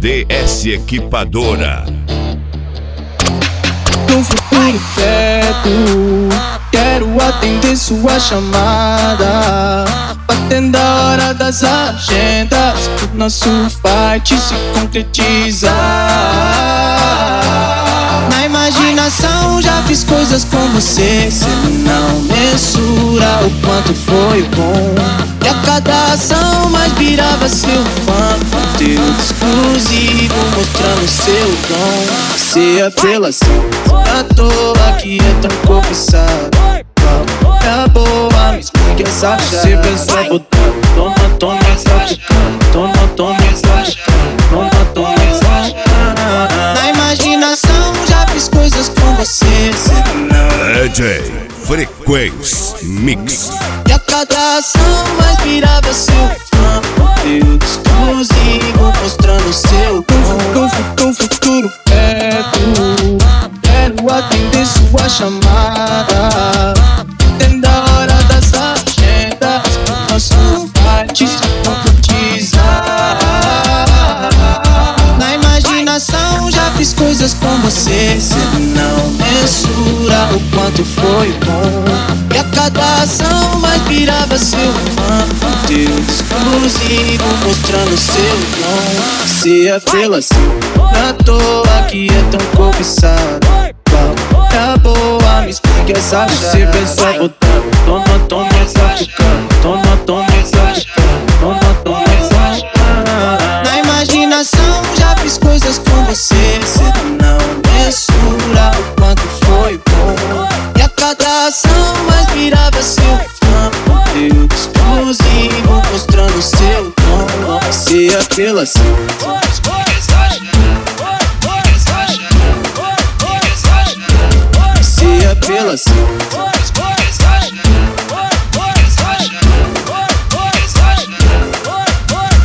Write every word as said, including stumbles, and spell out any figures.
D S Equipadora. No futuro perto, quero atender sua chamada, batendo a hora das agendas, pro nosso fight se concretizar. Na imaginação já fiz coisas com você, cê não mensura o quanto foi bom. E a cada ação mais virava seu fã, conteúdo exclusivo mostrando seu dom. Cê é apelação, à toa que é tão cobiçado. É boa, me explica essa chave. Cê pensou botando, toma, toma essa chave. Toma, toma essa chave. Toma, toma essa chave. Na imaginação já fiz coisas com você, cê não. D J Frequência Mix. E a cada ação mais virava seu fã, conteúdo exclusivo mostrando seu dom. No futuro perto, quero atender sua chamada, tendo a hora das agendas, pro nosso fight se concretizar. Na imaginação já fiz coisas com você, cê não mensura o quanto foi bom. E a cada ação mais virava seu fã, conteúdo exclusivo mostrando seu dom. Cê é apelação, à toa que é tão cobiçado. É boa, me explica essa chave. Cê pensou botando, toma, toma essa chave. Toma, toma essa chave. Toma, toma essa chave. Na imaginação já fiz coisas com você, cê não mensura o quanto foi bom. E a cada ação mais virava seu fã, conteúdo exclusivo mostrando seu dom. Cê é apelação. Cê é apelação.